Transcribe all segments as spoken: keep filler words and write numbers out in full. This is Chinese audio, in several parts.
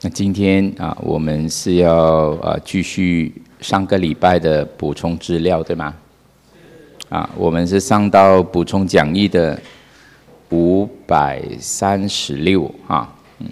那今天啊，我们是要啊继续上个礼拜的补充资料，对吗？啊，我们是上到补充讲义的五百三十六啊，嗯。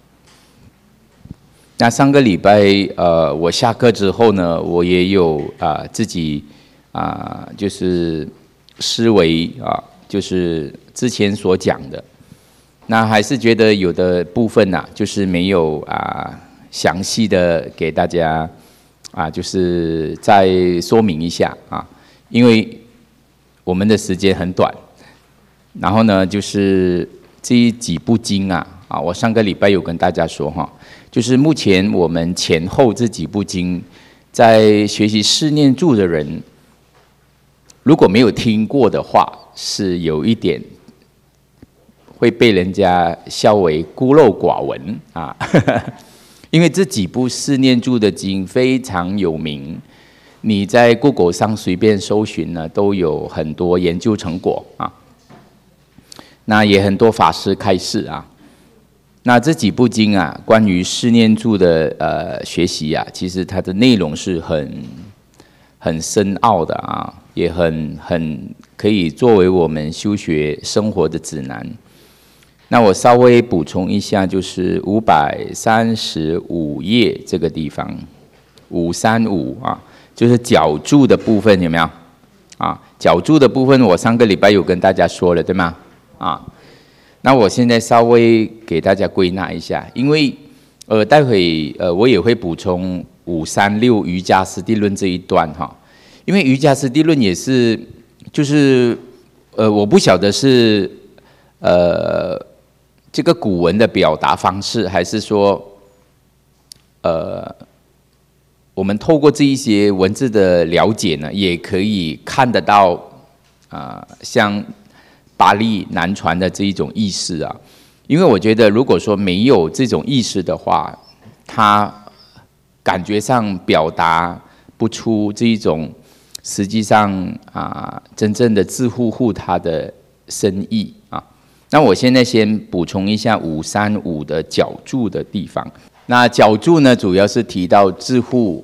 那上个礼拜呃，我下课之后呢，我也有啊自己啊就是思维啊，就是之前所讲的。那还是觉得有的部分呐、啊，就是没有啊详细的给大家啊，就是再说明一下啊，因为我们的时间很短。然后呢，就是这几部经啊，啊，我上个礼拜有跟大家说哈，就是目前我们前后这几部经，在学习四念住的人，如果没有听过的话，是有一点。会被人家笑为孤陋寡闻啊，因为这几部四念住的经非常有名，你在 Google 上随便搜寻呢，都有很多研究成果啊。那也很多法师开示啊。那这几部经啊，关于四念住的呃学习啊，其实它的内容是很很深奥的啊，也很很可以作为我们修学生活的指南。那我稍微补充一下，就是五百三十五页这个地方，五三五啊，就是脚注的部分有没有？啊，脚注的部分我上个礼拜有跟大家说了，对吗？啊，那我现在稍微给大家归纳一下，因为呃，待会呃我也会补充五三六瑜伽师地论这一段哈，因为瑜伽师地论也是就是呃我不晓得是呃。这个古文的表达方式，还是说，呃，我们透过这一些文字的了解呢，也可以看得到啊、呃，像巴利南传的这一种意思啊。因为我觉得，如果说没有这种意识的话，它感觉上表达不出这一种实际上啊、呃、真正的自护护它的深意啊。那我现在先补充一下五三五的脚注的地方。那脚注呢，主要是提到自护，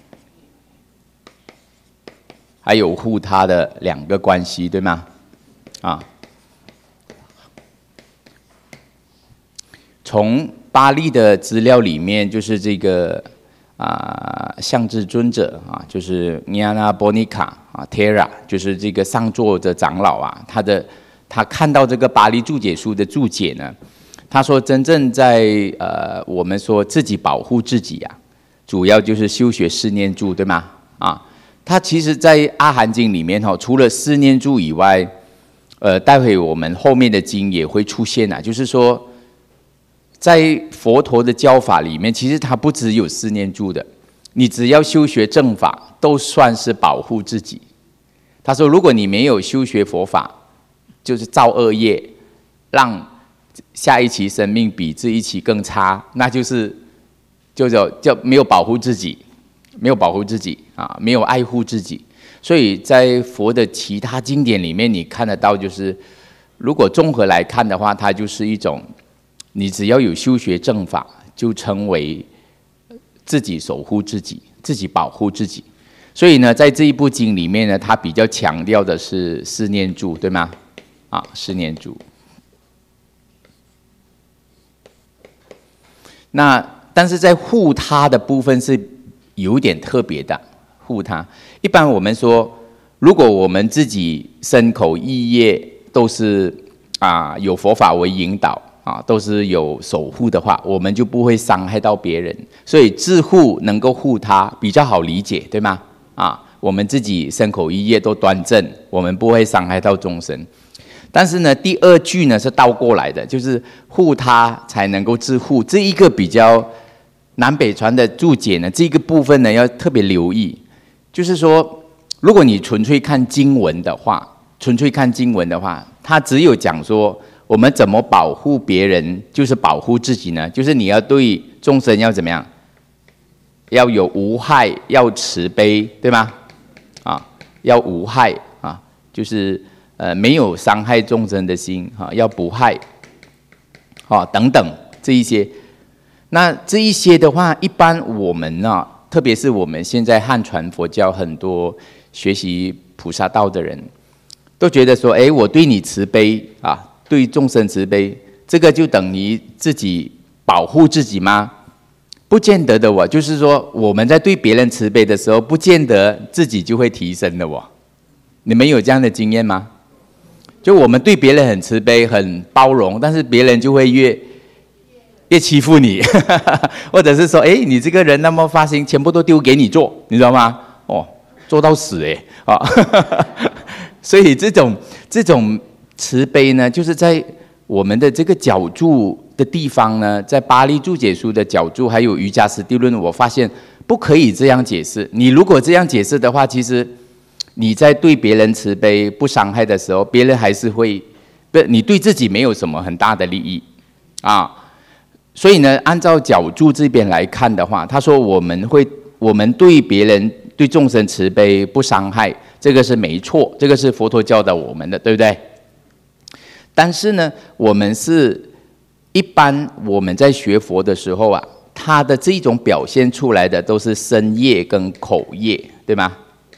还有护他的两个关系，对吗？啊，从巴利的资料里面，就是这个啊，象智尊者啊，就是 Nyana Bonika 啊 Tera， 就是这个上座的长老啊，他的。他看到这个巴利注解书的注解呢，他说真正在呃我们说自己保护自己啊，主要就是修学四念住，对吗？啊，他其实在阿含经里面哈，除了四念住以外，呃，待会我们后面的经也会出现啊，就是说，在佛陀的教法里面，其实他不只有四念住的，你只要修学正法，都算是保护自己。他说，如果你没有修学佛法，就是造恶业，让下一期生命比这一期更差，那就是就叫叫没有保护自己，没有保护自己啊，没有爱护自己。所以在佛的其他经典里面，你看得到，就是如果综合来看的话，它就是一种，你只要有修学正法，就称为自己守护自己，自己保护自己。所以呢，在这一部经里面呢，它比较强调的是四念住，对吗？啊，四念住。那但是在护他的部分是有点特别的，护他。一般我们说，如果我们自己身口意业都是啊有佛法为引导啊，都是有守护的话，我们就不会伤害到别人。所以自护能够护他比较好理解，对吗？啊，我们自己身口意业都端正，我们不会伤害到众生。但是呢，第二句呢是倒过来的，就是护他才能够自护。这一个比较南北传的注解呢，这个部分呢要特别留意。就是说，如果你纯粹看经文的话，纯粹看经文的话，它只有讲说我们怎么保护别人，就是保护自己呢？就是你要对众生要怎么样？要有无害，要慈悲，对吗？啊，要无害啊，就是。呃，没有伤害众生的心，哈，要不害，啊，等等这一些。 那这一些的话，一般我们呢、啊，特别是我们现在汉传佛教很多学习菩萨道的人，都觉得说，哎，我对你慈悲啊，对众生慈悲，这个就等于自己保护自己吗？不见得的哦，就是说我们在对别人慈悲的时候，不见得自己就会提升的哦。你们有这样的经验吗？就我们对别人很慈悲、很包容，但是别人就会越越欺负你，或者是说，哎，你这个人那么发心，全部都丢给你做，你知道吗？哦，做到死哎啊！所以这种这种慈悲呢，就是在我们的这个角注的地方呢，在巴利注解书的角注，还有瑜伽师地论，我发现不可以这样解释。你如果这样解释的话，其实你在对别人慈悲不伤害的时候，别人还是会不，你对自己没有什么很大的利益啊。所以呢，按照角注这边来看的话，他说我们会，我们对别人对众生慈悲不伤害，这个是没错，这个是佛陀教导我们的，对不对？但是呢，我们是一般我们在学佛的时候啊，他的这种表现出来的都是身业跟口业，对吗？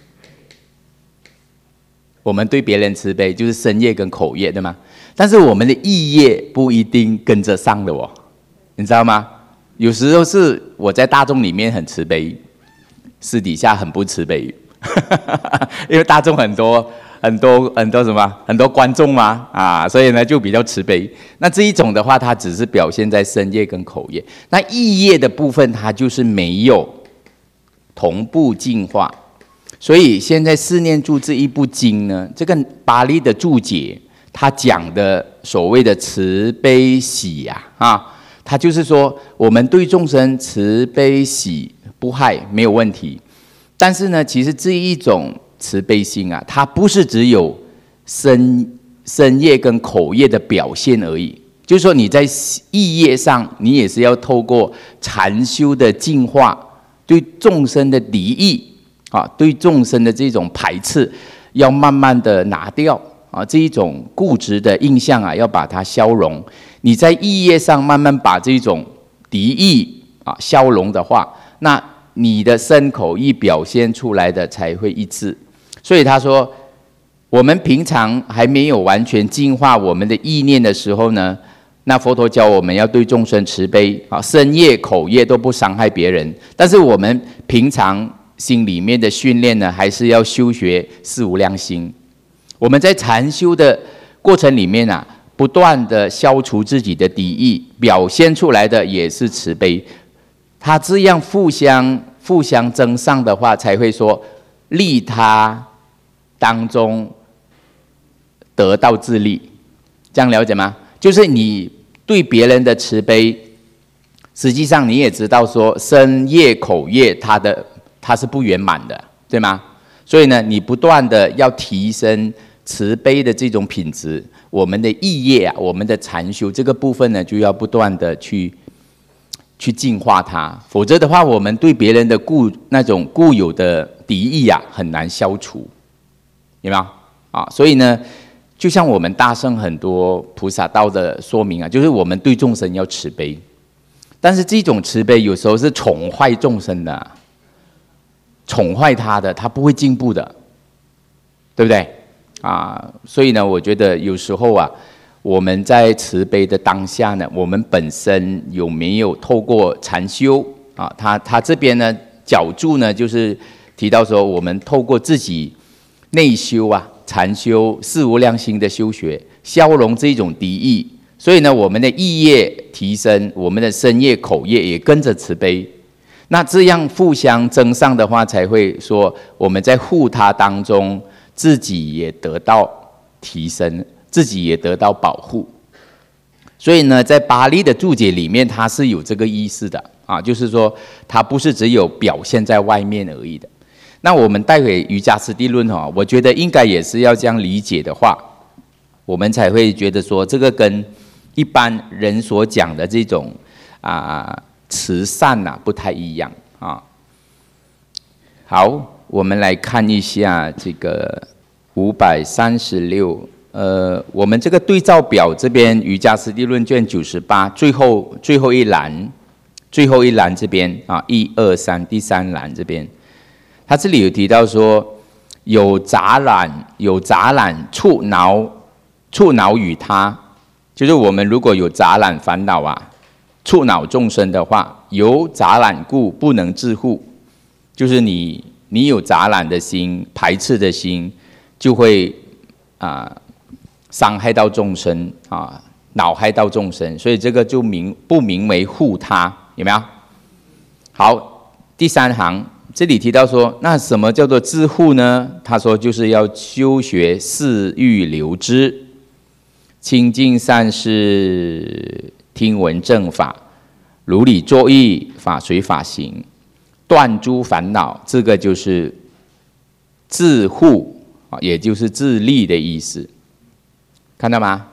我们对别人慈悲就是身业跟口业，对吗？但是我们的意业不一定跟着上的哦，你知道吗？有时候是我在大众里面很慈悲，私底下很不慈悲，因为大众很多。很多很多什么很多观众嘛啊，所以呢就比较慈悲。那这一种的话，它只是表现在身业跟口业。那意业的部分，它就是没有同步进化。所以现在四念住这一部经呢，这个巴利的注解，它讲的所谓的慈悲喜呀 啊, 啊，它就是说我们对众生慈悲喜不害没有问题，但是呢，其实这一种慈悲心啊，它不是只有身身业跟口业的表现而已。就是说你在意业上，你也是要透过禅修的净化，对众生的敌意啊，对众生的这种排斥，要慢慢的拿掉啊，这一种固执的印象啊，要把它消融。你在意业上慢慢把这种敌意啊消融的话，那你的身口意表现出来的才会一致。所以他说，我们平常还没有完全净化我们的意念的时候呢，那佛陀教我们要对众生慈悲啊，身业口业都不伤害别人。但是我们平常心里面的训练呢，还是要修学四无量心。我们在禅修的过程里面啊，不断的消除自己的敌意，表现出来的也是慈悲。他这样互相互相增上的话，才会说利他当中得到自利，这样了解吗？就是你对别人的慈悲，实际上你也知道说身业口业它的它是不圆满的，对吗？所以呢，你不断的要提升慈悲的这种品质，我们的意业啊，我们的禅修这个部分呢，就要不断的去去净化它，否则的话，我们对别人的固那种固有的敌意啊，很难消除。有没有啊？所以呢，就像我们大圣很多菩萨道的说明啊，就是我们对众生要慈悲，但是这种慈悲有时候是宠坏众生的、啊，宠坏他的，他不会进步的，对不对？啊，所以呢，我觉得有时候啊，我们在慈悲的当下呢，我们本身有没有透过禅修啊？他他这边呢，角注呢，就是提到说，我们透过自己内修啊，禅修四无量心的修学，消融这种敌意，所以呢，我们的意业提升，我们的身业口业也跟着慈悲。那这样互相增上的话，才会说我们在护他当中，自己也得到提升，自己也得到保护。所以呢，在巴利的注解里面，它是有这个意思的啊，就是说它不是只有表现在外面而已的。那我们带回瑜伽师地论哈，我觉得应该也是要这样理解的话，我们才会觉得说这个跟一般人所讲的这种啊慈善呐、啊、不太一样啊。好，我们来看一下这个五百三十六，呃，我们这个对照表这边瑜伽师地论卷九十八最后最后一栏最后一栏这边啊，一二三，第三栏这边，他这里有提到说，有杂染，有杂染触恼，触恼于他，就是我们如果有杂染烦恼啊，触恼众生的话，由杂染故不能自护，就是你你有杂染的心，排斥的心，就会啊伤害到众生啊，恼害到众生，所以这个就名不名为护他，有没有？好，第三行这里提到说，那什么叫做自护呢？他说就是要修学四欲流支，清净善事，听闻正法，如理作意，法随法行，断诸烦恼，这个就是自护，也就是自利的意思，看到吗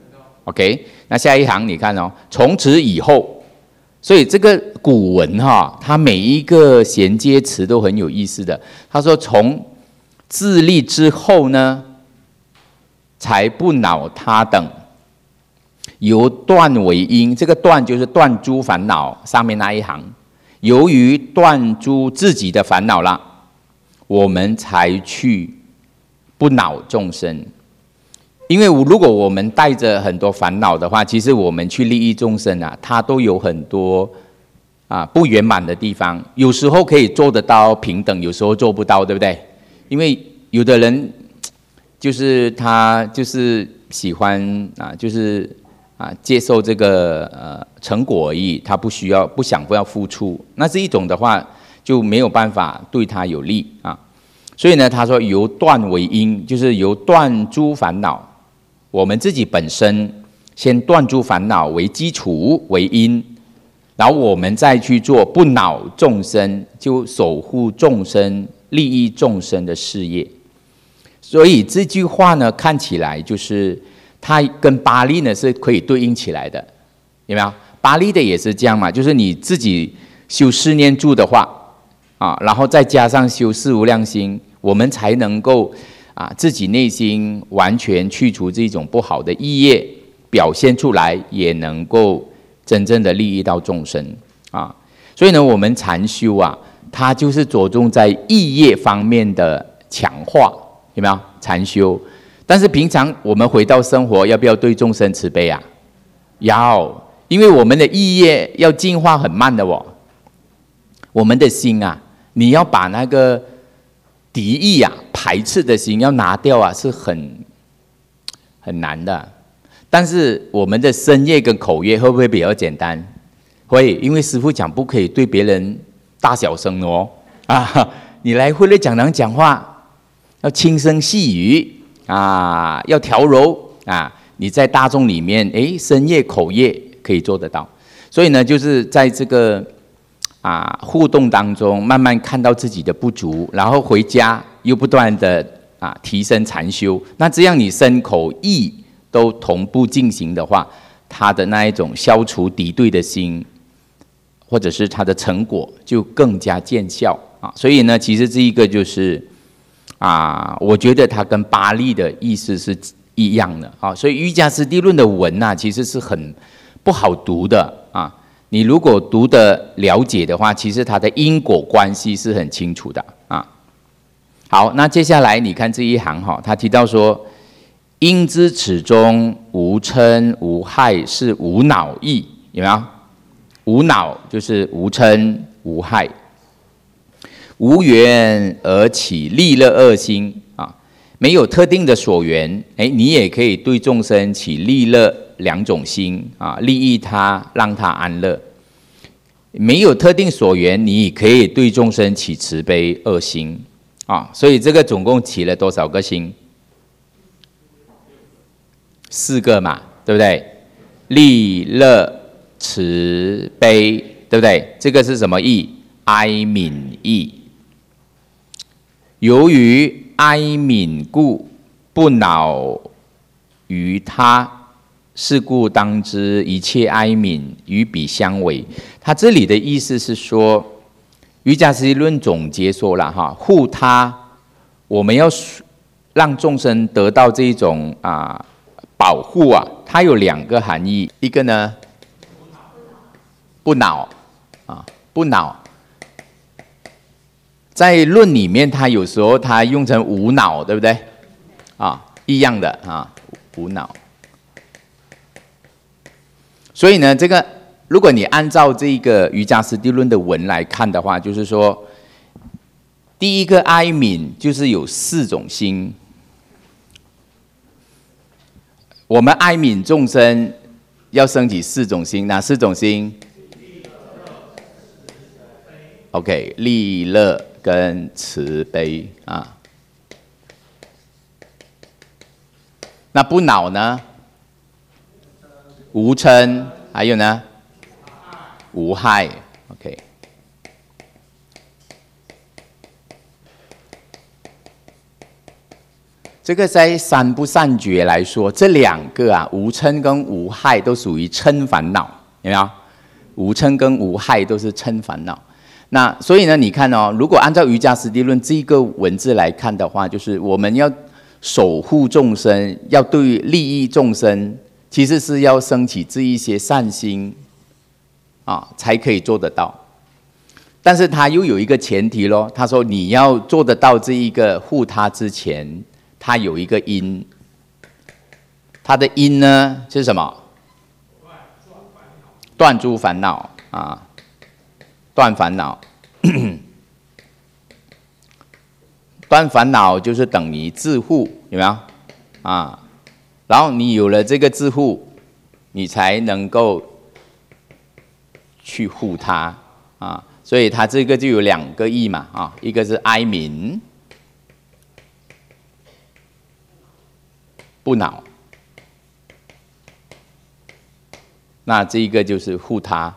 ？OK， 那下一行你看哦，从此以后，所以这个古文哈，它每一个衔接词都很有意思的。他说从自利之后呢，才不恼他等，由断为因，这个断就是断诸烦恼，上面那一行，由于断诸自己的烦恼了，我们才去不恼众生。因为如果我们带着很多烦恼的话，其实我们去利益众生啊，它都有很多啊不圆满的地方。有时候可以做得到平等，有时候做不到，对不对？因为有的人就是他就是喜欢啊，就是啊接受这个呃成果而已，他不需要不想不要付出，那这一种的话就没有办法对他有利啊。所以呢，他说由断为因，就是由断诸烦恼。我们自己本身先断诸烦恼为基础为因，然后我们再去做不恼众生，就守护众生、利益众生的事业。所以这句话呢，看起来就是它跟巴利呢是可以对应起来的，有没有？巴利的也是这样嘛，就是你自己修四念住的话啊，然后再加上修四无量心，我们才能够。啊，自己内心完全去除这种不好的意业，表现出来也能够真正的利益到众生啊。所以呢，我们禅修啊，它就是着重在意业方面的强化，有没有？禅修，但是平常我们回到生活，要不要对众生慈悲啊？要，因为我们的意业要净化很慢的哦。我们的心啊，你要把那个敌意啊。排斥的心要拿掉啊，是很很难的。但是我们的身业跟口业会不会比较简单？会，因为师父讲不可以对别人大小声哦。啊，你来会内讲堂讲话，要轻声细语啊，要调柔啊。你在大众里面，哎，身业口业可以做得到。所以呢，就是在这个啊互动当中，慢慢看到自己的不足，然后回家。又不断的啊提升禅修，那这样你身口意都同步进行的话，他的那一种消除敌对的心，或者是他的成果就更加见效啊。所以呢，其实这一个就是啊，我觉得它跟巴利的意思是一样的啊。所以瑜伽师地论的文啊，其实是很不好读的啊。你如果读的了解的话，其实它的因果关系是很清楚的啊。好，那接下来你看这一行哈，他提到说，应知此中无嗔无害是无恼意，有没有？无恼就是无嗔无害，无缘而起利乐恶心啊，没有特定的所缘，哎，你也可以对众生起利乐两种心啊，利益他，让他安乐。没有特定所缘，你可以对众生起慈悲恶心。啊，所以这个总共起了多少个心？四个嘛，对不对？利乐慈悲，对不对？这个是什么意？哀悯意。由于哀悯故，不恼于他，是故当知一切哀悯与彼相违。他这里的意思是说。瑜伽师论总结说了哈，护他，我们要让众生得到这种啊保护啊，它有两个含义，一个呢不恼， 啊，不恼。在论里面，它有时候它用成无恼，对不对？啊，一样的啊，无恼。所以呢，这个如果你按照这个瑜伽师地论的文来看的话，就是说，第一个哀悯就是有四种心。我们哀悯众生要升起四种心，哪四种心 ？OK， 利乐跟慈悲啊。那不恼呢？无嗔，还有呢？无害。OK。这个在三不善觉来说，这两个啊，无嗔跟无害都属于嗔烦恼，有没有？无嗔跟无害都是嗔烦恼。那所以呢，你看哦，如果按照瑜伽师地论这个文字来看的话，就是我们要守护众生，要对利益众生，其实是要升起这一些善心啊，才可以做得到。但是他又有一个前提咯，他说你要做得到这一个护他之前，它有一个因，它的因呢是什么？断诸烦恼啊，断烦恼，断烦恼就是等于自护，有没有？啊，然后你有了这个自护，你才能够去护他啊，所以它这个就有两个意嘛啊，一个是哀悯。不恼，那这一个就是护他。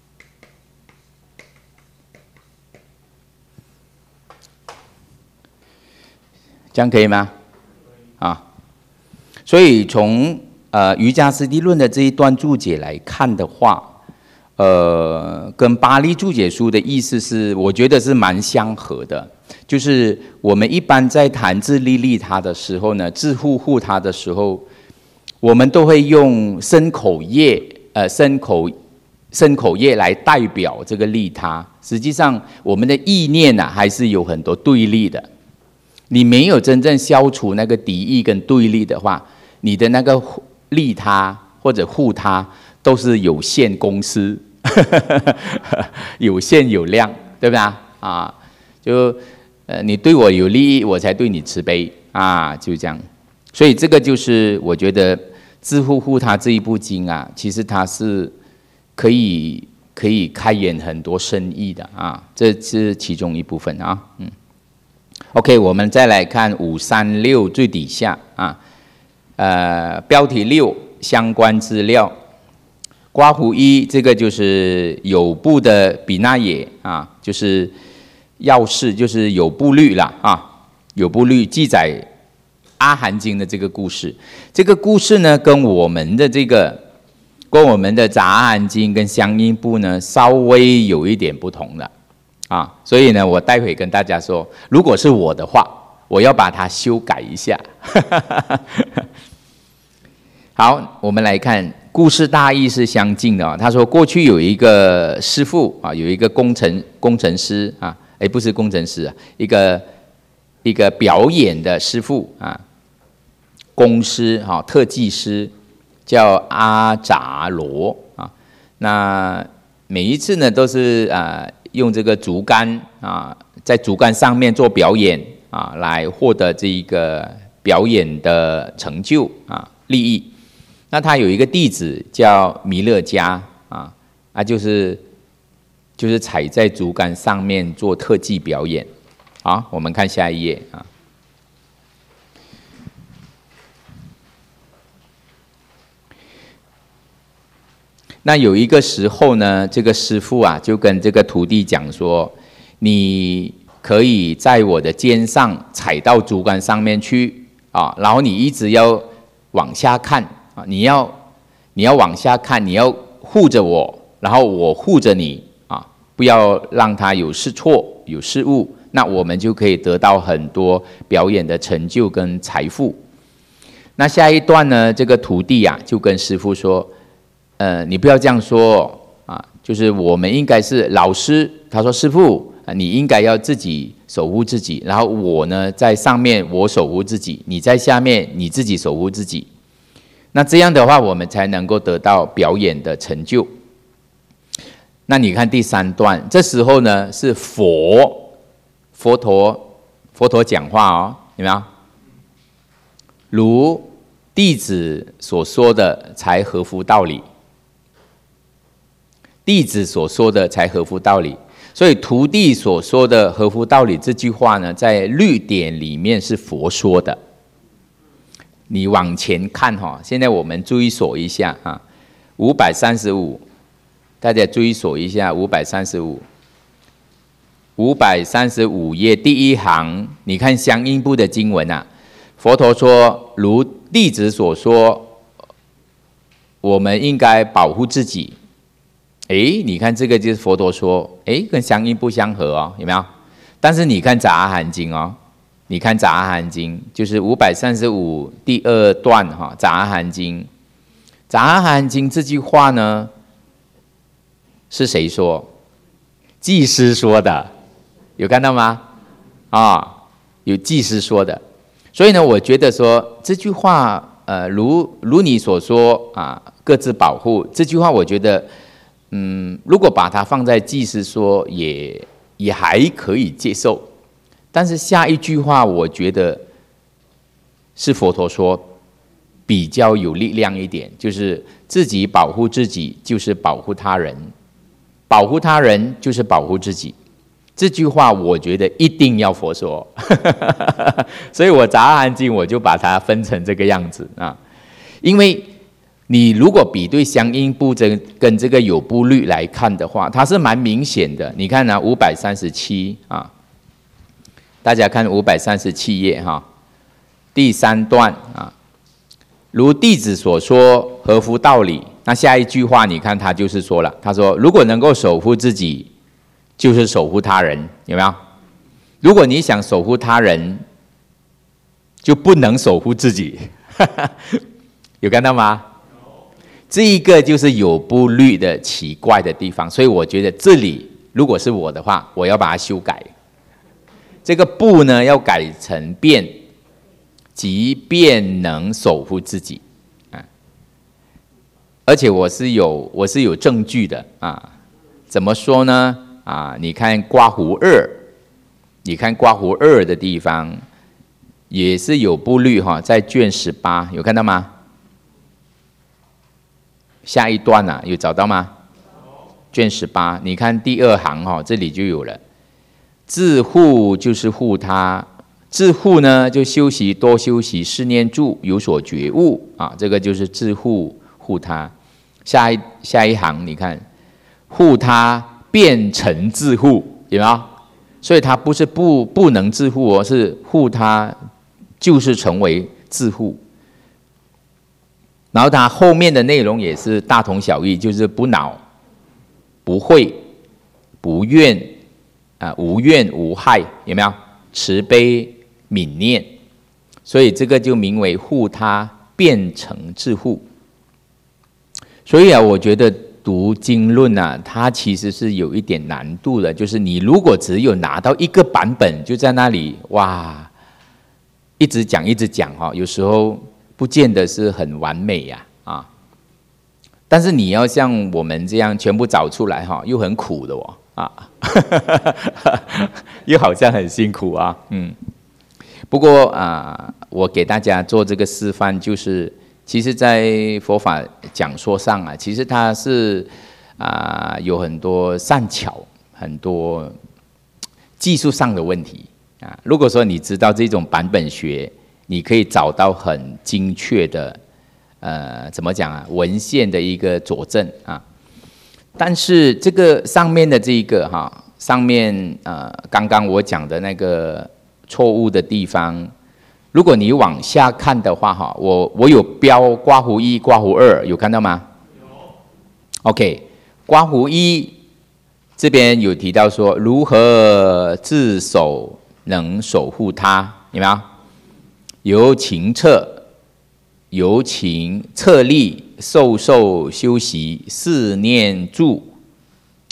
这样可以吗？啊，所以从呃瑜伽师地论的这一段注解来看的话，呃，跟巴利注解书的意思是，我觉得是蛮相合的。就是我们一般在谈自利利他的时候呢，自护护他的时候，我们都会用身口业，呃，身口身口业来代表这个利他。实际上，我们的意念啊，还是有很多对立的。你没有真正消除那个敌意跟对立的话，你的那个利他或者护他都是有限公司，有限有量，对不对啊？啊，就。呃，你对我有利益，我才对你慈悲啊，就这样。所以这个就是我觉得自护护他这一部经啊，其实它是可以可以开演很多深意的啊，这是其中一部分啊。嗯 ，OK， 我们再来看五三六最底下啊，呃，标题六相关资料，刮胡一这个就是有部的比那也啊，就是。要事就是有部律啦啊，有部律记载阿含经的这个故事。这个故事呢，跟我们的这个，跟我们的杂阿含经跟相应部呢，稍微有一点不同的啊。所以呢，我待会跟大家说，如果是我的话，我要把它修改一下。好，我们来看故事大意是相近的啊。他说，过去有一个师傅啊，有一个工程工程师啊。哎，不是工程师啊，一个一个表演的师傅啊，工师哈、啊，特技师叫阿扎罗啊。那每一次呢，都是啊用这个竹竿啊，在竹竿上面做表演啊，来获得这一个表演的成就啊利益。那他有一个弟子叫弥勒迦啊，啊就是。就是踩在竹竿上面做特技表演。好，我们看下一页啊。那有一个时候呢，这个师父啊就跟这个徒弟讲说：“你可以在我的肩上踩到竹竿上面去啊，然后你一直要往下看啊，你要你要往下看，你要护着我，然后我护着你。”不要让他有失错、有失误，那我们就可以得到很多表演的成就跟财富。那下一段呢，这个徒弟啊就跟师父说：“呃，你不要这样说啊， 就是我们应该是老师，他说师父，你应该要自己守护自己，然后我呢在上面我守护自己，你在下面你自己守护自己。那这样的话，我们才能够得到表演的成就。那你看第三段，这时候呢是佛佛陀佛陀讲话哦，有没有？如弟子所说的，才合乎道理。弟子所说的才合乎道理，所以徒弟所说的合乎道理这句话呢，在律典里面是佛说的。你往前看哈，现在我们追索一下啊，五百三十五，大家追索一下五百三十五，五百三十五页第一行，你看相应部的经文啊，佛陀说，如弟子所说，我们应该保护自己。诶，你看这个就是佛陀说，诶，跟相应不相合哦，有没有？但是你看杂阿含经哦，你看杂阿含经，就是五百三十五第二段哈，杂阿含经，杂阿含经这句话呢，是谁说？祭司说的，有看到吗？啊、哦，有祭司说的，所以呢，我觉得说这句话，呃，如如你所说啊，各自保护这句话，我觉得。嗯，如果把它放在祭司说也也还可以接受，但是下一句话我觉得是佛陀说比较有力量一点，就是自己保护自己就是保护他人，保护他人就是保护自己。这句话我觉得一定要佛说，所以我杂阿含经我就把它分成这个样子啊，因为。你如果比对相应部跟这个有部律来看的话，它是蛮明显的。你看呢，五百三十七啊，大家看五百三十七页哈，第三段啊，如弟子所说，合乎道理。那下一句话，你看他就是说了，他说如果能够守护自己，就是守护他人，有没有？如果你想守护他人，就不能守护自己，有看到吗？这一个就是有部律的奇怪的地方，所以我觉得这里如果是我的话，我要把它修改。这个不呢要改成便，即便能守护自己啊，而且我是有我是有证据的啊。怎么说呢？啊，你看刮胡二，你看刮胡二的地方也是有部律哈，在卷十八有看到吗？下一段啊，有找到吗？卷十八，你看第二行哈，这里就有了。自护就是护他，自护呢就修习多修习四念住，有所觉悟啊，这个就是自护护他。下一下一行，你看护他变成自护，有没有？所以他不是不不能自护哦，是护他就是成为自护。然后它后面的内容也是大同小异，就是不恼、不恚、不怨啊、呃，无怨无害，有没有？慈悲悯念，所以这个就名为护他变成自护。所以啊，我觉得读经论啊，它其实是有一点难度的，就是你如果只有拿到一个版本，就在那里哇，一直讲一直讲哈，有时候。不见得是很完美呀、啊，啊！但是你要像我们这样全部找出来哈，又很苦的哦，啊，又好像很辛苦啊，嗯。不过啊，我给大家做这个示范，就是其实，在佛法讲说上啊，其实它是啊有很多善巧，很多技术上的问题啊。如果说你知道这种版本学，你可以找到很精确的，呃，怎么讲啊？文献的一个佐证啊。但是这个上面的这一个哈，上面呃，刚刚我讲的那个错误的地方，如果你往下看的话哈，我我有标刮胡一、刮胡二，有看到吗？有。OK， 刮胡一这边有提到说如何自守能守护他，有没有？由情策，由情策力，受受修习，四念住，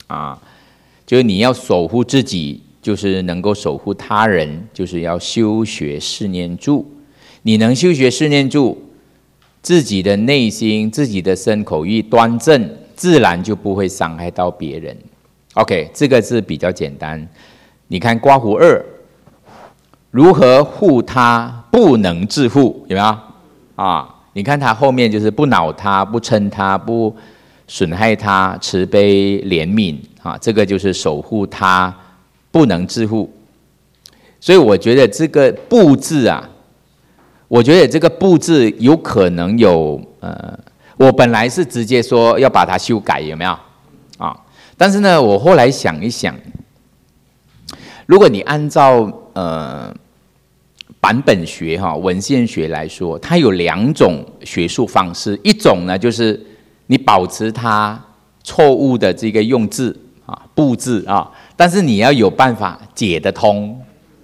啊，就是你要守护自己，就是能够守护他人，就是要修学四念住。你能修学四念住，自己的内心、自己的身口意端正，自然就不会伤害到别人。OK， 这个是比较简单。你看刮胡二，如何护他不能自护，有没有啊？你看他后面就是不恼他、不嗔他、不损害他、慈悲怜悯啊，这个就是守护他不能自护。所以我觉得这个不字啊，我觉得这个不字有可能有呃，我本来是直接说要把它修改，有没有啊？但是呢，我后来想一想，如果你按照呃版本学哈文献学来说，它有两种学术方式，一种呢就是你保持它错误的这个用字啊不字啊，但是你要有办法解得通，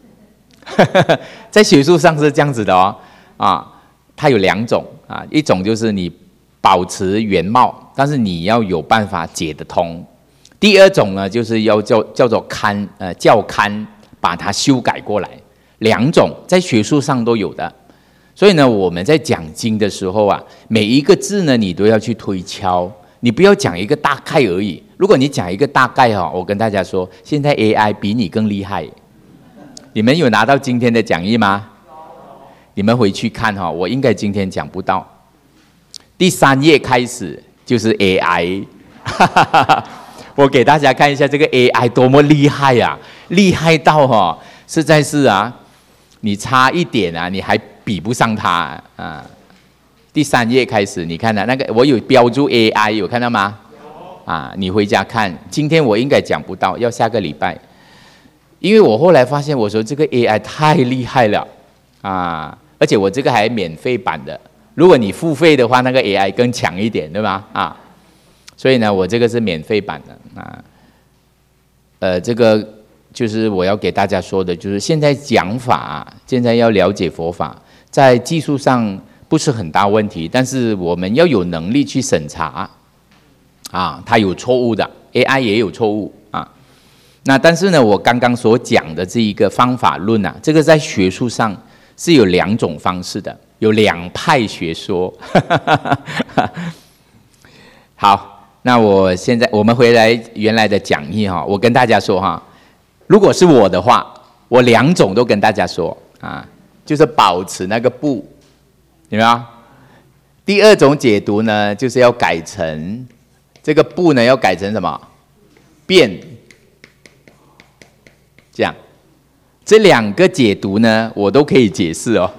在学术上是这样子的哦啊，它有两种啊，一种就是你保持原貌，但是你要有办法解得通。第二种呢，就是要叫叫做刊呃教刊，把它修改过来。两种在学术上都有的，所以呢，我们在讲经的时候啊，每一个字呢，你都要去推敲，你不要讲一个大概而已。如果你讲一个大概哈，我跟大家说，现在 A I 比你更厉害。你们有拿到今天的讲义吗？你们回去看哈，我应该今天讲不到。第三页开始就是 A I。我给大家看一下这个 A I 多么厉害呀、啊！厉害到哈、哦，实在是啊，你差一点啊，你还比不上它啊！第三页开始，你看到、啊、那个我有标注 A I， 有看到吗？啊，你回家看。今天我应该讲不到，要下个礼拜，因为我后来发现，我说这个 A I 太厉害了啊！而且我这个还免费版的，如果你付费的话，那个 A I 更强一点，对吧？啊！所以呢，我这个是免费版的啊，呃，这个就是我要给大家说的，就是现在讲法、啊，现在要了解佛法，在技术上不是很大问题，但是我们要有能力去审查，啊，它有错误的 ，A I 也有错误啊。那但是呢，我刚刚所讲的这一个方法论啊，这个在学术上是有两种方式的，有两派学说。好。那我现在我们回来原来的讲义哈，我跟大家说哈，如果是我的话，我两种都跟大家说啊，就是保持那个不，有没有？第二种解读呢，就是要改成这个不呢，要改成什么？变，这样，这两个解读呢，我都可以解释哦。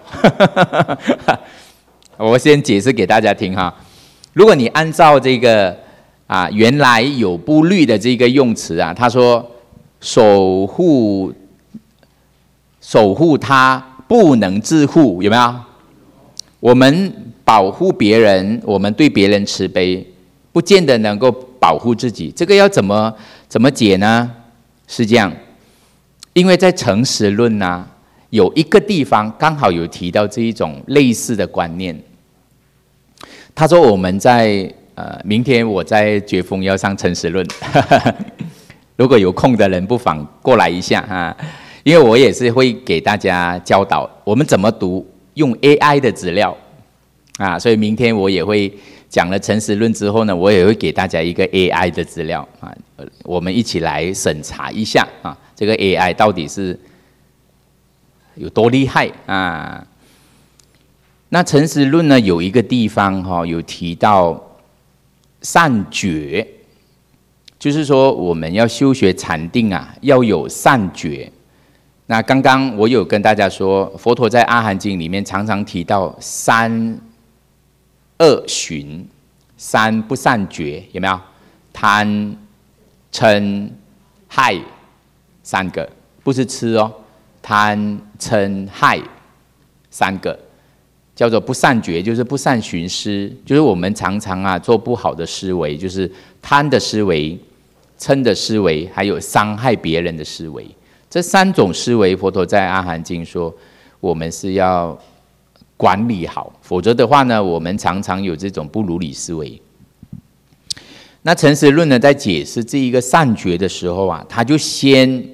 我先解释给大家听哈，如果你按照这个。啊，原来有不律的这个用词啊，他说守护守护他不能自护，有没有？我们保护别人，我们对别人慈悲，不见得能够保护自己。这个要怎么怎么解呢？是这样，因为在诚实论啊，有一个地方刚好有提到这一种类似的观念。他说我们在。呃，明天我在觉峰要上诚实论，如果有空的人不妨过来一下哈，因为我也是会给大家教导我们怎么读用 A I 的资料啊，所以明天我也会讲了诚实论之后呢，我也会给大家一个 A I 的资料啊，我们一起来审查一下啊，这个 A I 到底是有多厉害啊？那诚实论呢，有一个地方哈、哦、有提到。善觉，就是说我们要修学禅定啊，要有善觉。那刚刚我有跟大家说，佛陀在《阿含经》里面常常提到三恶寻，三不善觉，有没有？贪、嗔、害，三个，不是吃哦，贪、嗔、害，三个。叫做不善觉，就是不善寻思，就是我们常常啊做不好的思维，就是贪的思维、嗔的思维，还有伤害别人的思维。这三种思维，佛陀在《阿含经》说，我们是要管理好，否则的话呢，我们常常有这种不如理思维。 那陈实论呢，在解释这一个善觉的时候啊，他就先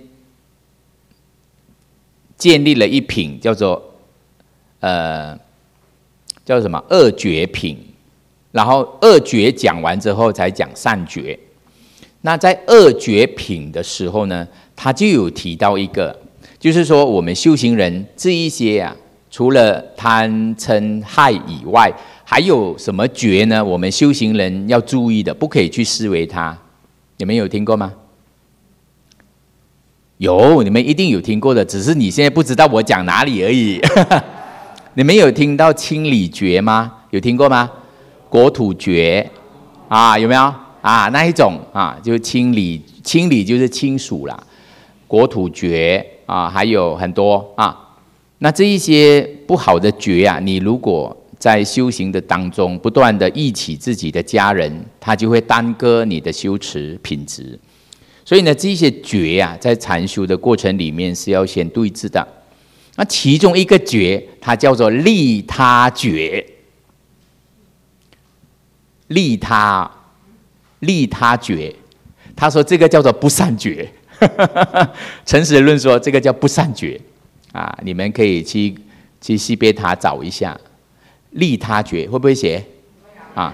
建立了一品，叫做呃叫什么二觉品，然后二觉讲完之后才讲善觉。那在二觉品的时候呢，他就有提到一个，就是说我们修行人这一些啊，除了贪嗔害以外，还有什么觉呢？我们修行人要注意的，不可以去思维它。你们有听过吗？有，你们一定有听过的，只是你现在不知道我讲哪里而已。你们有听到清理觉吗？有听过吗？国土觉啊，有没有啊？那一种啊，就是清理，清理就是清属啦。国土觉啊，还有很多啊。那这一些不好的觉啊，你如果在修行的当中不断的忆起自己的家人，他就会耽搁你的修持品质。所以呢，这些觉啊，在禅修的过程里面是要先对治的。那其中一个觉，它叫做利他觉。利他，利他觉，他说这个叫做不善觉。陈实论说这个叫不善觉啊，你们可以去去西贝塔找一下。利他觉会不会写啊？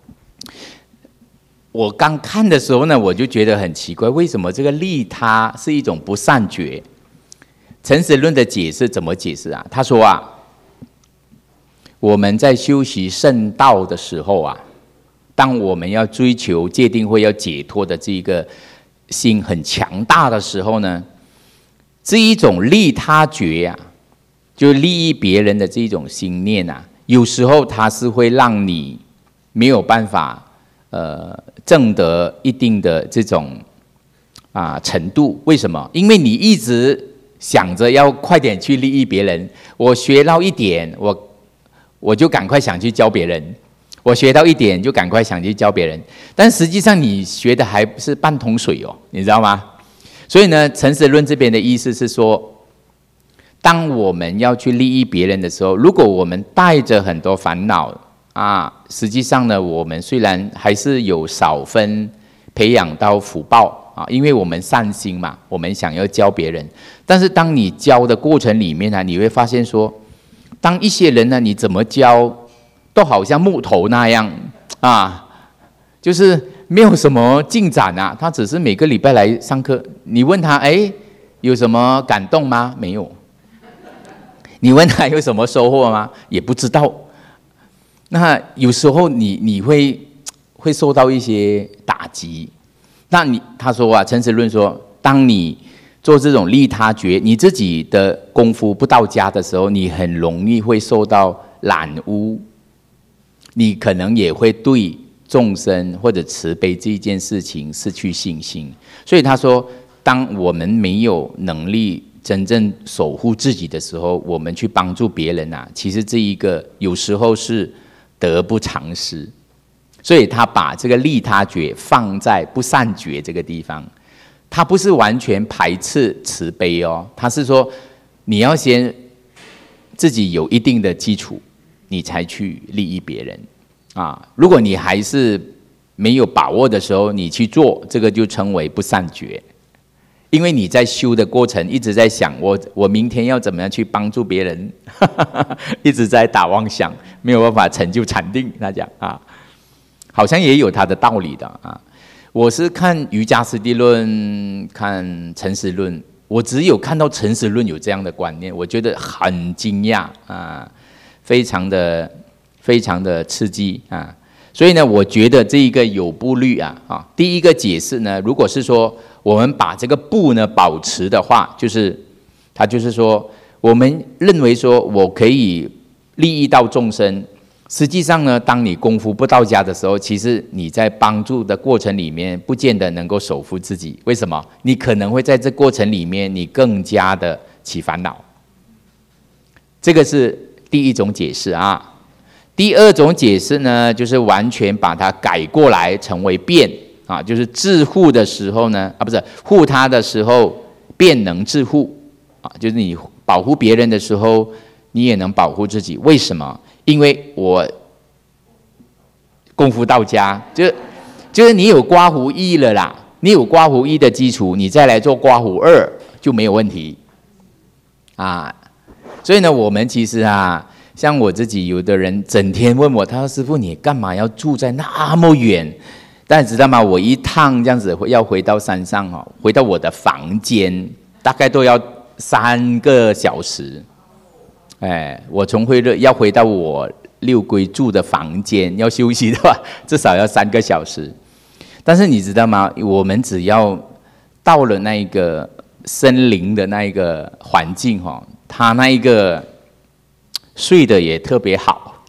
我刚看的时候呢，我就觉得很奇怪，为什么这个利他是一种不善觉？陈实论的解释怎么解释啊？他说啊，我们在修习圣道的时候啊，当我们要追求戒定慧要解脱的这一个心很强大的时候呢，这一种利他觉啊，就利益别人的这一种心念啊，有时候它是会让你没有办法呃证得一定的这种啊程度。为什么？因为你一直想着要快点去利益别人，我学到一点，我我就赶快想去教别人，我学到一点就赶快想去教别人，但实际上你学的还是半桶水哦，你知道吗？所以呢，陈实论这边的意思是说，当我们要去利益别人的时候，如果我们带着很多烦恼啊，实际上呢，我们虽然还是有少分培养到福报啊，因为我们善心嘛，我们想要教别人。但是当你教的过程里面呢，你会发现说，当一些人呢，你怎么教都好像木头那样啊，就是没有什么进展啊。他只是每个礼拜来上课，你问他，哎，有什么感动吗？没有。你问他有什么收获吗？也不知道。那有时候你你会会受到一些打击。那你他说啊，陈实论说，当你做这种利他觉，你自己的功夫不到家的时候，你很容易会受到染污，你可能也会对众生或者慈悲这一件事情失去信心。所以他说，当我们没有能力真正守护自己的时候，我们去帮助别人啊，其实这一个有时候是得不偿失。所以他把这个利他觉放在不善觉这个地方，他不是完全排斥慈悲哦，他是说你要先自己有一定的基础，你才去利益别人啊。如果你还是没有把握的时候，你去做这个就称为不善觉。因为你在修的过程一直在想我我明天要怎么样去帮助别人，一直在打妄想，没有办法成就禅定。他讲啊，好像也有他的道理的啊。我是看瑜伽师地论，看陈实论，我只有看到陈实论有这样的观念，我觉得很惊讶啊，非常的非常的刺激啊。所以呢，我觉得这一个有部律啊，啊，第一个解释呢，如果是说我们把这个部呢保持的话，就是他就是说，我们认为说我可以利益到众生，实际上呢，当你功夫不到家的时候，其实你在帮助的过程里面，不见得能够守护自己。为什么？你可能会在这过程里面，你更加的起烦恼。这个是第一种解释啊。第二种解释呢，就是完全把它改过来成为变啊，就是自护的时候呢，啊不是护他的时候，便能自护啊，就是你保护别人的时候，你也能保护自己。为什么？因为我功夫到家，就是就是你有刮胡一了啦，你有刮胡一的基础，你再来做刮胡二就没有问题啊。所以呢，我们其实啊，像我自己，有的人整天问我，他说：“师父，你干嘛要住在那么远？”但知道吗？我一趟这样子要回到山上哦，回到我的房间，大概都要三个小时。哎，我从回了要回到我六龟住的房间，要休息的话，至少要三个小时。但是你知道吗？我们只要到了那一个森林的那一个环境哈，它那一个睡得也特别好，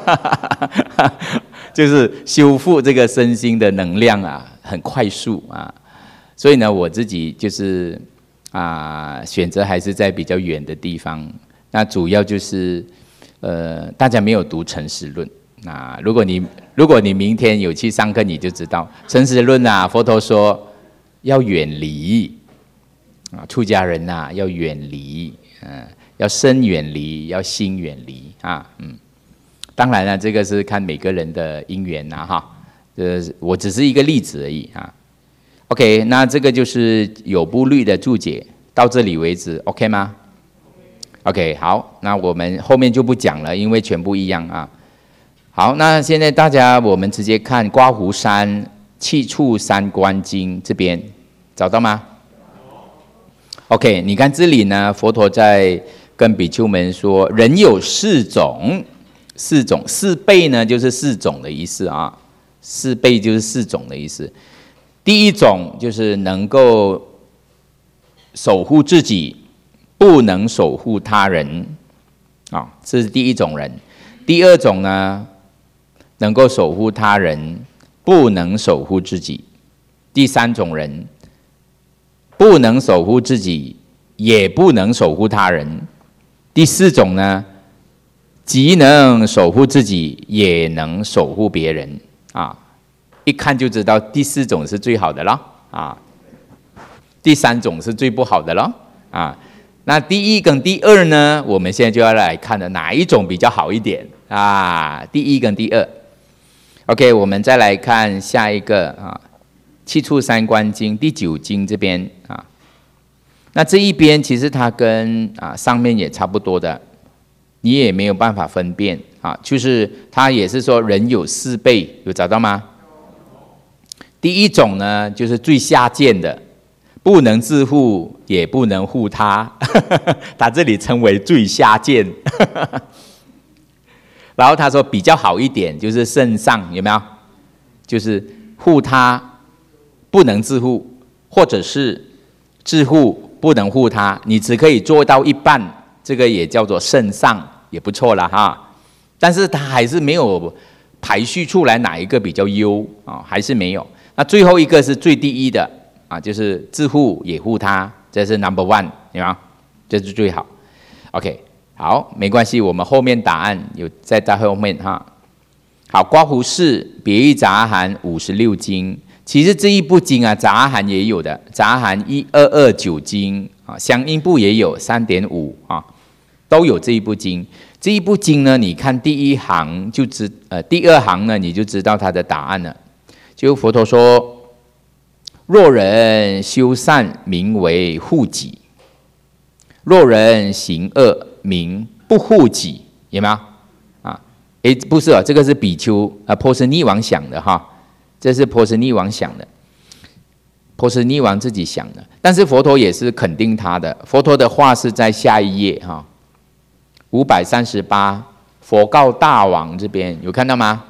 就是修复这个身心的能量啊，很快速啊。所以呢，我自己就是啊，选择还是在比较远的地方。那主要就是，呃，大家没有读诚实论啊。如果你如果你明天有去上课，你就知道诚实论啊。佛陀说要远离啊，出家人呐、啊、要远离，嗯、啊，要身远离，要心远离啊，嗯。当然了，这个是看每个人的因缘呐、啊，哈。呃，我只是一个例子而已啊。OK， 那这个就是有部律的注解，到这里为止 ，OK 吗？ OK， 好，那我们后面就不讲了，因为全部一样啊。好，那现在大家我们直接看刮胡山气处三观经这边，找到吗 ？OK， 你看这里呢，佛陀在跟比丘们说，人有四种，四种四辈呢，就是四种的意思啊，四辈就是四种的意思。第一种就是能够守护自己。不能守护他人，啊，这是第一种人。第二种呢，能够守护他人，不能守护自己。第三种人，不能守护自己，也不能守护他人。第四种呢，既能守护自己，也能守护别人。啊，一看就知道第四种是最好的了，啊，第三种是最不好的了，啊。那第一跟第二呢？我们现在就要来看的哪一种比较好一点啊？第一跟第二 ，OK， 我们再来看下一个啊，《气处三观经》第九经这边啊。那这一边其实它跟啊上面也差不多的，你也没有办法分辨啊。就是它也是说人有四辈，有找到吗？第一种呢，就是最下贱的。不能自护，也不能护他，他这里称为最下贱。然后他说比较好一点，就是圣上，有没有？就是护他，不能自护，或者是自护不能护他，你只可以做到一半，这个也叫做圣上，也不错了哈。但是他还是没有排序出来哪一个比较优啊，还是没有。那最后一个是最第一的。啊，就是自护也护他，这是 number one， 有没有？这是最好。OK， 好，没关系，我们后面答案有在在后面哈。好，刮胡氏别义杂含五十六经，其实这一部经啊，杂含也有的，杂含一二二九经啊，相应部也有三点五啊，都有这一部经。这一部经呢，你看第一行就知，呃，第二行呢你就知道它的答案了。就佛陀说。若人修善，名为护己；若人行恶，名不护己。有没有？啊，诶，不是啊，这个是比丘啊，波斯匿王想的哈，这是波斯匿王想的，波斯匿王自己想的。但是佛陀也是肯定他的，佛陀的话是在下一页哈，五百三十八，佛告大王这边有看到吗？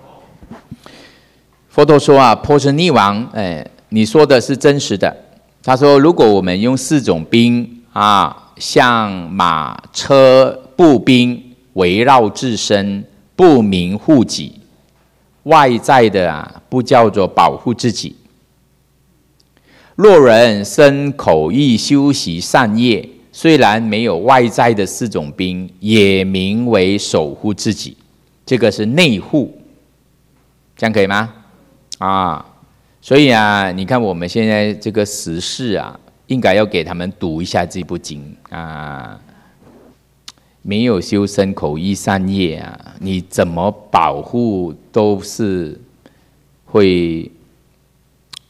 佛陀说啊，波斯匿王，哎。你说的是真实的。他说，如果我们用四种兵啊，像马、车、步兵围绕自身，不明护己，外在的啊，不叫做保护自己。若人身口意修习善业，虽然没有外在的四种兵，也名为守护自己。这个是内护，这样可以吗？啊。所以啊，你看我们现在这个时事啊，应该要给他们读一下这部经啊。没有修身口意善业啊，你怎么保护都是会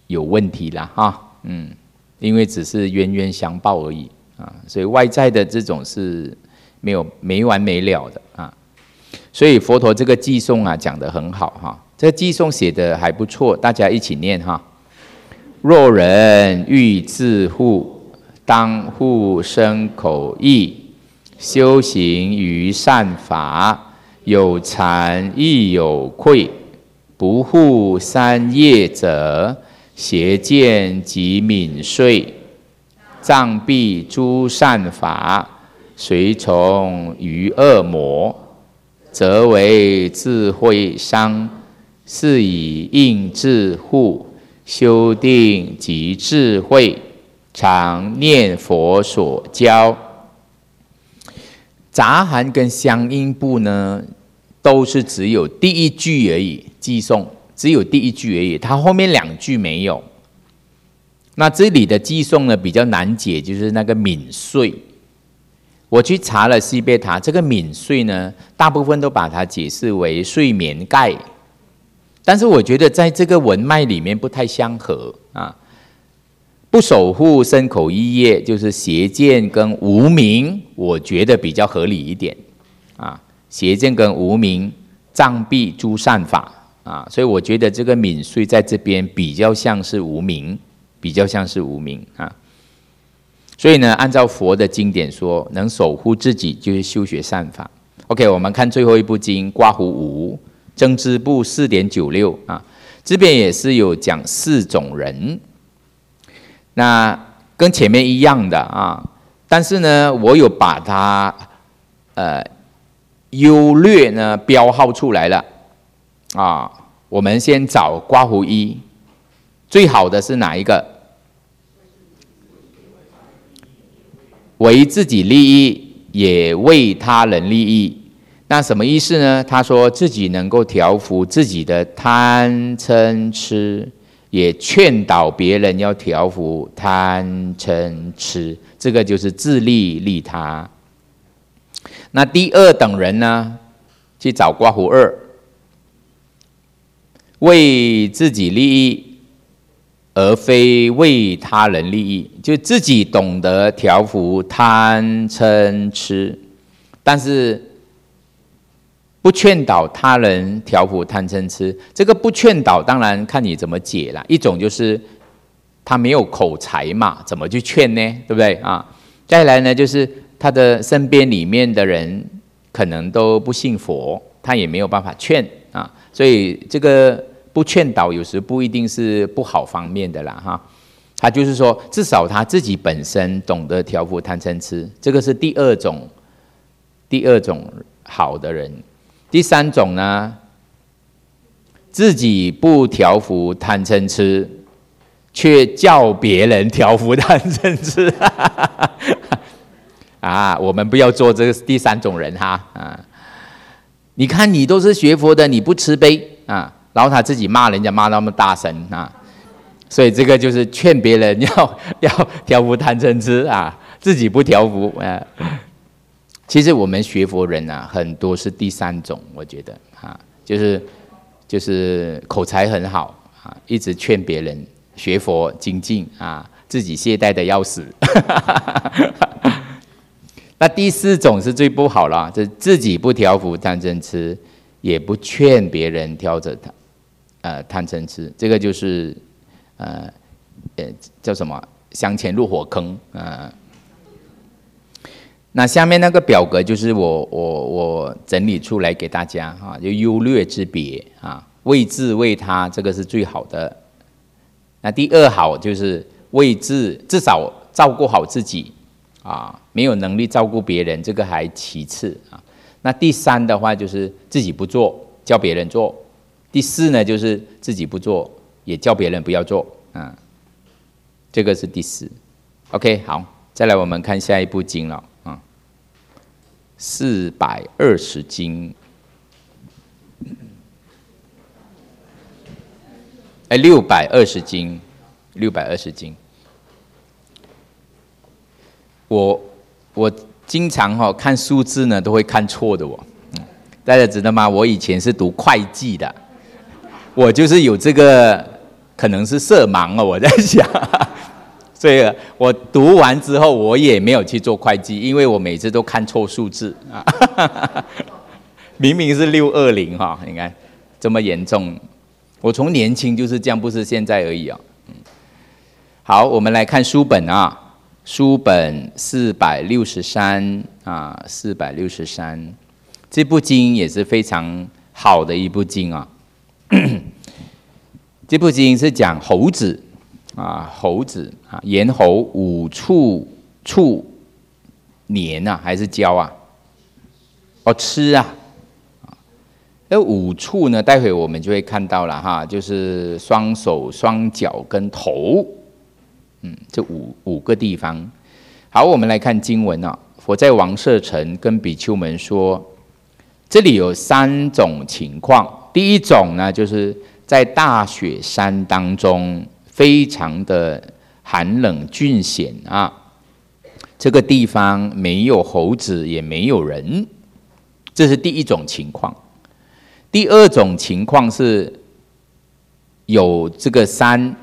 有问题啦哈，嗯，因为只是冤冤相报而已啊，所以外在的这种是没有没完没了的啊。所以佛陀这个偈颂啊讲得很好哈，这个偈颂写得还不错，大家一起念哈。若人欲自护，当护身口意，修行于善法，有惭亦有愧，不护三业者，邪见及泯碎，障蔽诸善法，随从于恶魔，则为智慧伤，是以应自护，修定及智慧，常念佛所教。杂含跟相应部呢，都是只有第一句而已，偈颂只有第一句而已，它后面两句没有。那这里的偈颂呢比较难解，就是那个泯碎。我去查了西贝塔，这个泯碎呢，大部分都把它解释为睡眠盖，但是我觉得在这个文脉里面不太相合啊。不守护身口意业，就是邪见跟无明，我觉得比较合理一点啊。邪见跟无明障蔽诸善法啊，所以我觉得这个泯碎在这边比较像是无明，比较像是无明啊。所以呢，按照佛的经典说，能守护自己就是修学善法。OK， 我们看最后一部经，刮胡五增支部四点九六啊，这边也是有讲四种人。那跟前面一样的啊，但是呢，我有把它呃优劣呢标号出来了啊。我们先找刮胡一，最好的是哪一个？为自己利益，也为他人利益。那什么意思呢？他说自己能够调伏自己的贪嗔痴。也劝导别人要调伏贪嗔痴，这个就是自利利他。那第二等人呢，去找刮胡二，为自己利益，而非为他人利益，就自己懂得调伏贪嗔痴，但是不劝导他人调伏贪嗔痴，这个不劝导当然看你怎么解啦。一种就是他没有口才嘛，怎么去劝呢？对不对啊？再来呢，就是他的身边里面的人可能都不信佛，他也没有办法劝啊。所以这个不劝导有时不一定是不好方面的啦哈。他就是说，至少他自己本身懂得调伏贪嗔痴，这个是第二种，第二种好的人。第三种呢，自己不调伏贪嗔痴，却叫别人调伏贪嗔痴啊，我们不要做这个第三种人哈啊！你看你都是学佛的，你不慈悲啊，然后他自己骂人家骂那么大声啊，所以这个就是劝别人要要调伏贪嗔痴啊，自己不调伏啊。其实我们学佛人啊，很多是第三种，我觉得啊，就是就是口才很好啊，一直劝别人学佛精进啊，自己懈怠的要死。那第四种是最不好了，就是自己不调伏贪嗔痴，也不劝别人调着贪呃贪嗔痴，这个就是呃呃叫什么向前入火坑啊。呃那下面那个表格就是我我我整理出来给大家哈，就优劣之别啊，为自为他这个是最好的。那第二好就是为自，至少照顾好自己啊，没有能力照顾别人，这个还其次啊。那第三的话就是自己不做，叫别人做。第四呢就是自己不做，也叫别人不要做啊，这个是第四。OK， 好，再来我们看下一部经了。四百二十经，哎，六百二十经，六百二十经。我我经常哈、哦、看数字呢，都会看错的我、哦嗯。大家知道吗？我以前是读会计的，我就是有这个可能是色盲哦，我在想。所以我读完之后，我也没有去做会计，因为我每次都看错数字啊。明明是六二零哈，你看这么严重。我从年轻就是这样，不是现在而已啊。好，我们来看书本啊。书本四百六十三啊，四百六十三，这部经也是非常好的一部经啊。这部经是讲猴子啊，猴子啊，猿猴五处处年啊，还是教啊？哦，吃啊。那五处呢？待会我们就会看到了哈，就是双手、双脚跟头。嗯，这五五个地方。好，我们来看经文啊。佛在王舍城跟比丘们说，这里有三种情况。第一种呢，就是在大雪山当中，非常的寒冷峻险啊。这个地方没有猴子，也没有人，这是第一种情况。第二种情况是有这个山。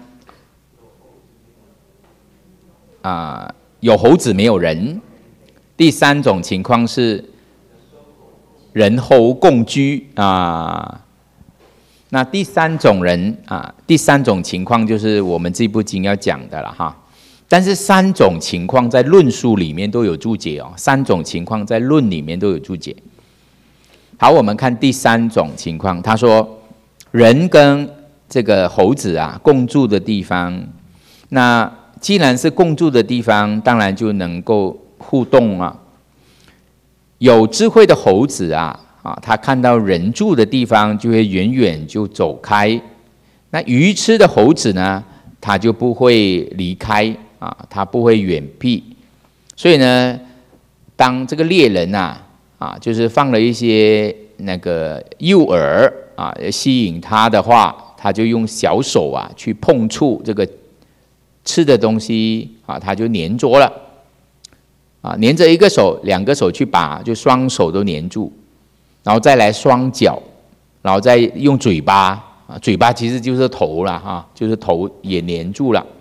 啊，有猴子没有人。第三种情况是人猴共居啊。那第三种人啊，第三种情况就是我们这部经要讲的了哈。但是三种情况在论述里面都有注解哦，三种情况在论里面都有注解。好，我们看第三种情况，他说人跟这个猴子啊共住的地方，那既然是共住的地方，当然就能够互动啊。有智慧的猴子啊，啊，他看到人住的地方，就会远远就走开。那愚痴的猴子呢，他就不会离开啊，他不会远避。所以呢，当这个猎人啊，啊，就是放了一些那个诱饵啊，吸引他的话，他就用小手啊去碰触这个吃的东西啊，它就黏着了啊，黏着一个手，两个手去把，就双手都黏住，然后再来双脚，然后再用嘴巴啊，嘴巴其实就是头了哈，就是头也黏住了。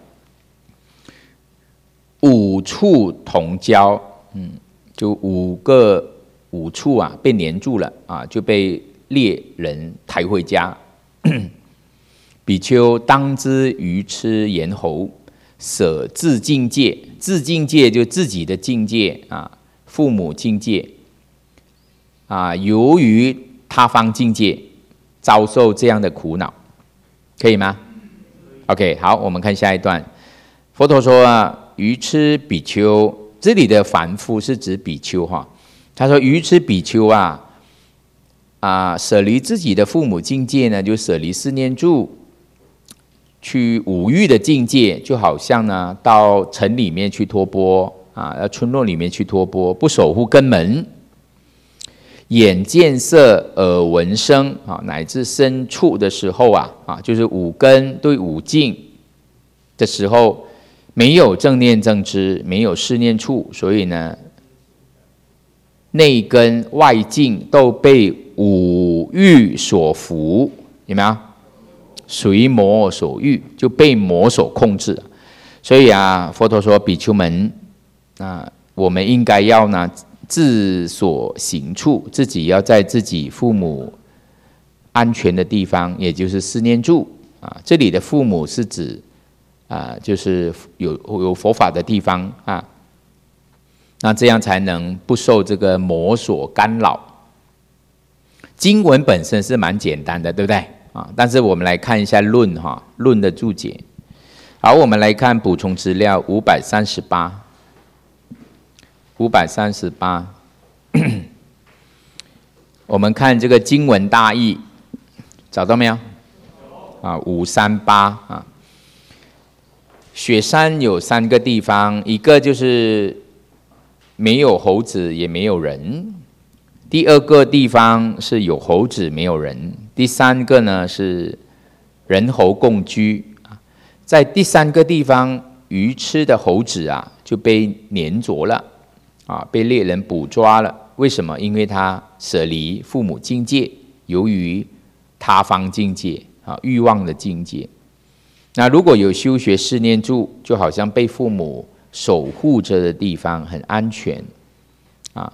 五处同交，嗯，就五个五处啊被黏住了啊，就被猎人抬回家。比丘当知愚痴猿猴。舍自境界，自境界就自己的境界啊，父母境界啊，由于他方境界遭受这样的苦恼，可以吗 ？OK， 好，我们看下一段。佛陀说啊，愚痴比丘，这里的凡夫是指比丘哈。他说愚痴比丘啊，啊，舍离自己的父母境界呢，就舍离四念住。去五欲的境界，就好像呢，到城里面去托钵啊，到村落里面去托钵，不守护根门，眼见色，耳闻声啊，乃至身处的时候啊，啊，就是五根对五境的时候，没有正念正知，没有视念处，所以呢，内根外境都被五欲所缚，有没有？随魔所欲，就被魔所控制。所以啊，佛陀说，比丘们啊，我们应该要呢自所行处，自己要在自己父母安全的地方，也就是四念住啊。这里的父母是指啊，就是有有佛法的地方啊。那这样才能不受这个魔所干扰。经文本身是蛮简单的，对不对？啊，但是我们来看一下论哈，论的注解。好，我们来看补充资料五百三十八，五百三十八。我们看这个经文大意，找到没有？啊，五三八啊。雪山有三个地方，一个就是没有猴子也没有人，第二个地方是有猴子没有人，第三个呢是人猴共居。在第三个地方，愚痴的猴子啊就被黏着了啊，被猎人捕抓了。为什么？因为他舍离父母境界，由于他方境界啊，欲望的境界。 那如果有修学四念住，就好像被父母守护着的地方，很安全啊，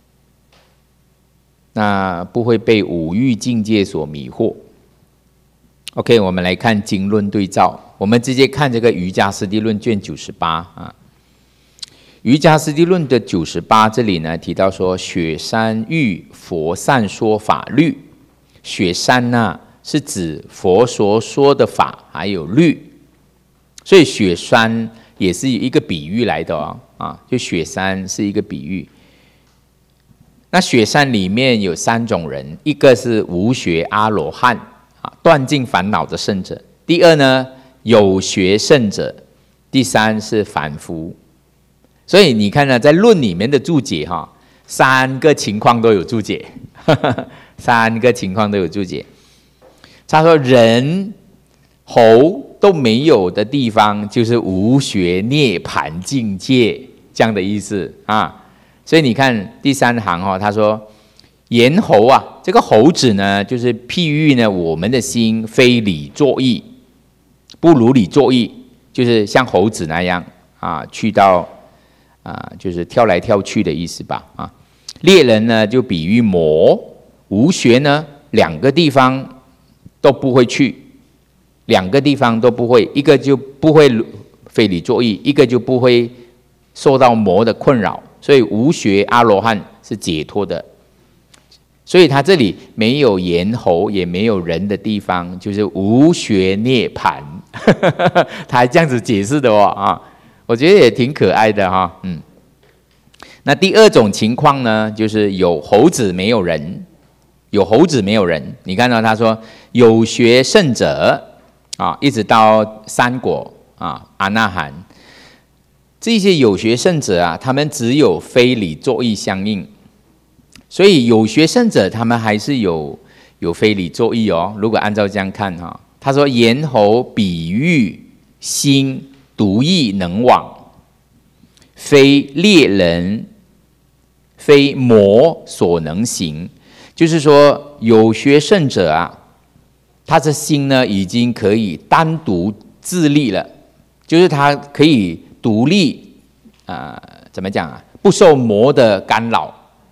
那不会被五欲境界所迷惑。OK， 我们来看经论对照，我们直接看这个瑜伽师地论卷九十八啊。瑜伽师地论的九十八这里呢提到说，雪山喻佛善说法律，雪山呢、啊、是指佛所说的法还有律，所以雪山也是一个比喻来的哦啊，就雪山是一个比喻。那雪山里面有三种人，一个是无学阿罗汉啊，断尽烦恼的圣者；第二呢有学圣者；第三是凡夫。所以你看呢，在论里面的注解哈，三个情况都有注解，呵呵三个情况都有注解。他说人猴都没有的地方，就是无学涅槃境界这样的意思啊。所以你看第三行哈，他说言猴啊，这个猴子呢，就是譬喻呢我们的心非理作意，不如理作意，就是像猴子那样啊，去到。啊，就是跳来跳去的意思吧。啊，猎人呢就比喻魔，无学呢两个地方都不会去，两个地方都不会，一个就不会非理作意，一个就不会受到魔的困扰，所以无学阿罗汉是解脱的。所以他这里没有猿猴，也没有人的地方，就是无学涅槃，他还这样子解释的哦啊。我觉得也挺可爱的哈，嗯。那第二种情况呢，就是有猴子没有人，有猴子没有人。你看到他说有学圣者啊，一直到三果啊阿那含，这些有学圣者啊，他们只有非理作意相应，所以有学圣者他们还是有有非理作意哦。如果按照这样看哈，他说猿猴比喻心。独异能往，非猎人，非魔所能行。就是说，有学圣者啊，他的心呢，已经可以单独自立了，就是他可以独立啊、呃，怎么讲啊？不受魔的干扰。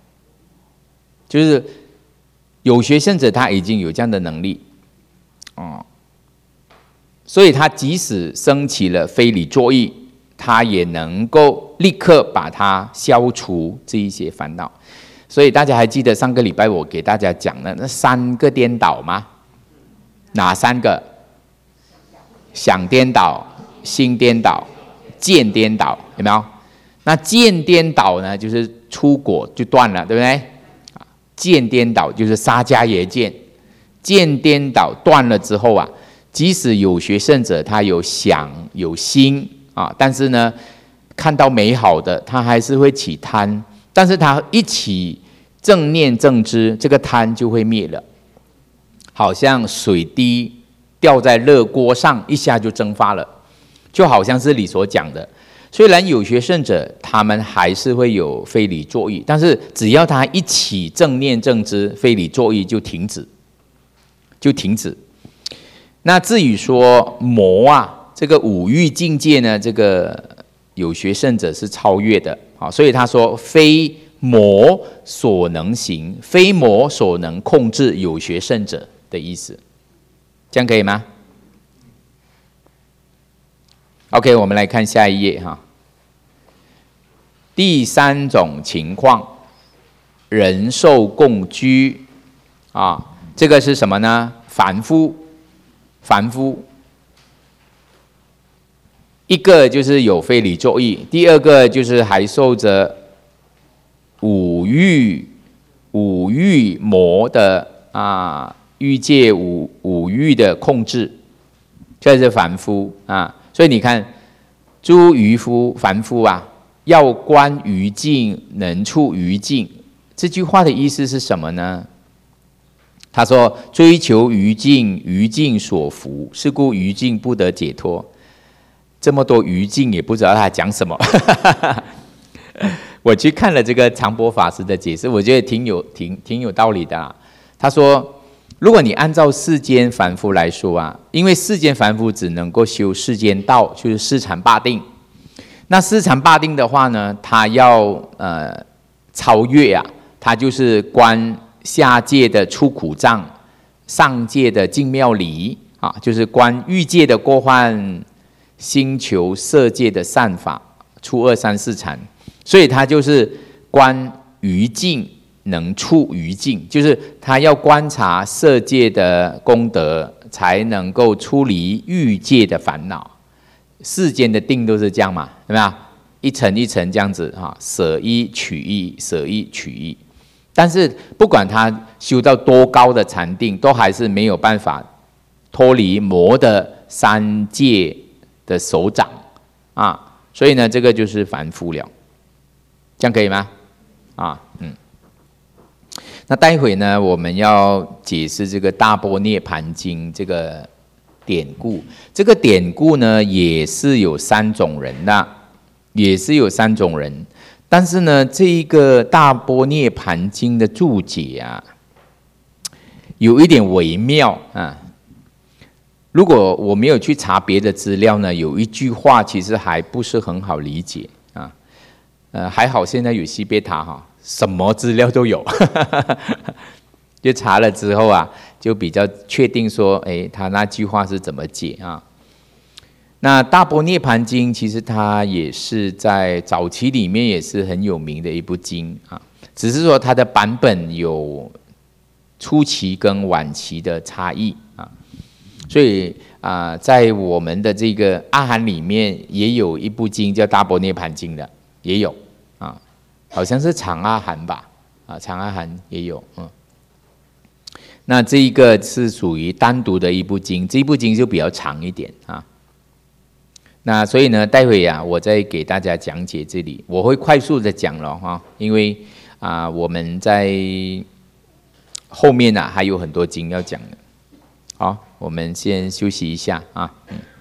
就是有学圣者，他已经有这样的能力，哦。所以他即使升起了非理作意，他也能够立刻把它消除这一些烦恼。所以大家还记得上个礼拜我给大家讲的那三个颠倒吗？哪三个？想颠倒、心颠倒、见颠倒，有没有？那见颠倒呢，就是出果就断了，对不对？见颠倒就是沙迦耶见，见颠倒断了之后啊。即使有学圣者，他有想有心啊，但是呢，看到美好的，他还是会起贪，但是他一起正念正知，这个贪就会灭了，好像水滴掉在热锅上，一下就蒸发了，就好像是你所讲的。虽然有学圣者，他们还是会有非理作意，但是只要他一起正念正知，非理作意就停止，就停止。那至于说魔啊，这个五欲境界呢，这个有学圣者是超越的啊，所以他说非魔所能行，非魔所能控制有学圣者的意思，这样可以吗 ？OK， 我们来看下一页哈。第三种情况，人兽共居啊，这个是什么呢？凡夫。凡夫，一个就是有非理作意，第二个就是还受着五欲五欲魔的啊欲界五五欲的控制，这是凡夫啊。所以你看，诸愚夫凡夫啊，要观于境，能处于境。这句话的意思是什么呢？他说：“追求于境，于境所伏，是故于境不得解脱。”这么多于境，也不知道他讲什么。我去看了这个常波法师的解释，我觉得挺有挺挺有道理的、啊。他说：“ 如果你按照世间凡夫来说啊，因为世间凡夫只能够修世间道，就是四禅八定。那四禅八定的话呢，他要呃超越啊，他就是观下界的出苦障，上界的净妙离啊，就是观欲界的过患，星球色界的善法，出二三四禅。所以他就是观于境。能处于境，就是他要观察色界的功德，才能够出离欲界的烦恼。世间的定都是这样嘛，对吧？一层一层这样子哈，舍一取一，舍一取一。但是不管他修到多高的禅定，都还是没有办法脱离魔的三界的手掌啊。所以呢，这个就是凡夫了。这样可以吗？啊，嗯。那待会呢，我们要解释这个《大般涅盘经》这个典故。这个典故呢，也是有三种人的，也是有三种人。但是呢，这一个《大般涅盘经》的注解啊，有一点微妙啊。如果我没有去查别的资料呢，有一句话其实还不是很好理解啊。呃，还好现在有西贝塔哈。什么资料都有，就查了之后啊，就比较确定说，哎，他那句话是怎么解啊？那《大般涅盘经》其实它也是在早期里面也是很有名的一部经啊，只是说它的版本有初期跟晚期的差异啊，所以啊，在我们的这个阿含里面也有一部经叫《大般涅盘经》的，也有。好像是长阿含吧，啊，长阿含也有，嗯。那这一个是属于单独的一部经，这一部经就比较长一点啊。那所以呢，待会啊，我再给大家讲解这里，我会快速的讲了哈，因为啊，我们在后面啊还有很多经要讲的。好，我们先休息一下啊，嗯。